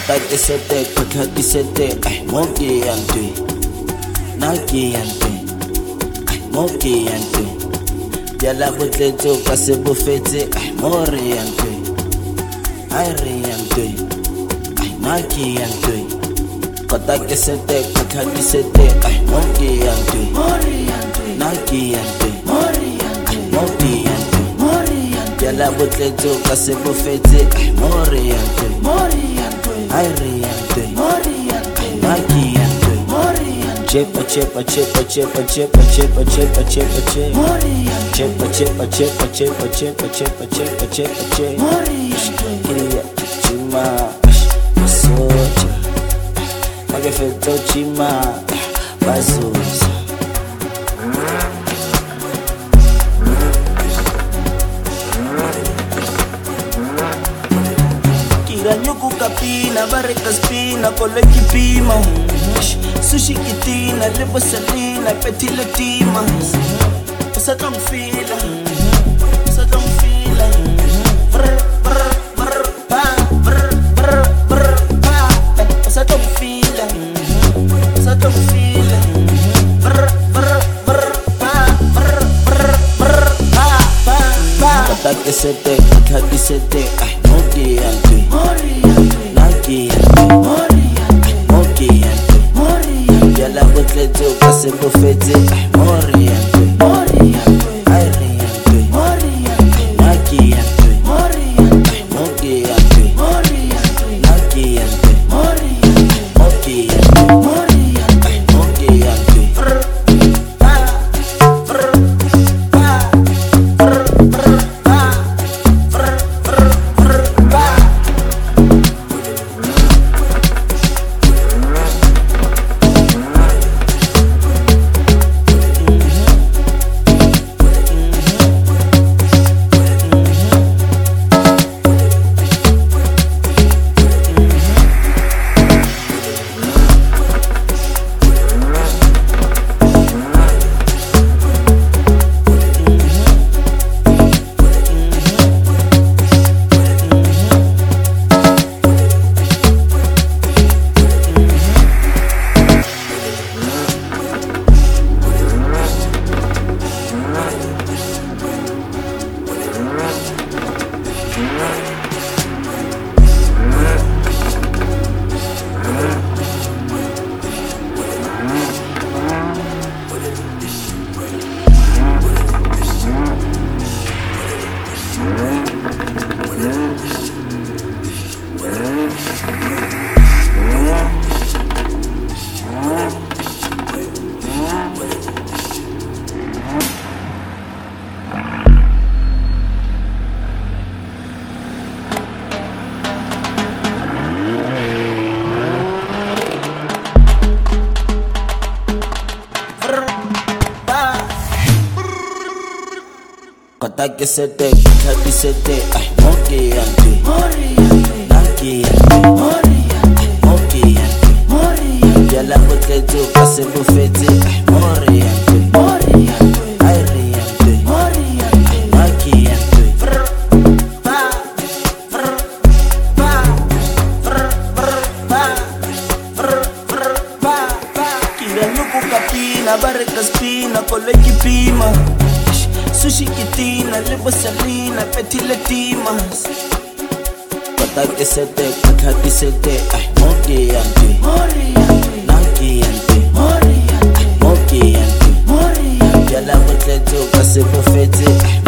Kota ke sete, kota ke sete, mo ke yang twe, na ke yang twe, mo ke yang twe. Diala botletso ka se bofetse, mo re yang twe, ai re yang twe, na ke yang twe. Kota ke sete, kota ke sete, mo ke yang twe, na ke yang twe, mo ke yang twe. Diala botletso ka se bofetse, mo re yang twe, ai re yang twe, na ke yang twe. Chepa chepa chepa chepa chepa chepa chepa chepa chepa chepa chepa chepa chepa chepa chepa chepa chepa chepa Kiria chima socha Magefeto chima bazuza Kira nyuku kapina bareka spina koleki pima Sushi kitina, lipo salina, peti latima Usa tong fila, usa tong fila Brr, brr, brr, pa, brr, brr, brr, pa Usa tong fila, usa tong fila Brr, brr, brr, pa, brr, brr, brr, pa, pa, pa Kata ke sete, ay, mo ki yang tui Na ki yang tui, mo ki yang tui Diala botletso ka se bofetse, mo re yang twe, ai re yang twe, na ke yang twe, mo ke yang twe, na ke yang twe, mo ke yang twe, mo ke yang twe. Pa, pa, pa, pa. Kota ke sete, ay, mo ke yang twe, na ke yang twe, mo ke yang twe. Diala botletso ka se bofetse, mo re yang twe, ai re yang twe, na ke yang twe. Pa, pa, pa, pa, pa. Kira nyuku kapina, bareka spina, koleki pima Sushi kitina, lipo salina, peti latimas Kota ke sete, ay, mo ke yang twe, na ke yang twe, mo ke yang twe. Diala botletso ka se bofetse,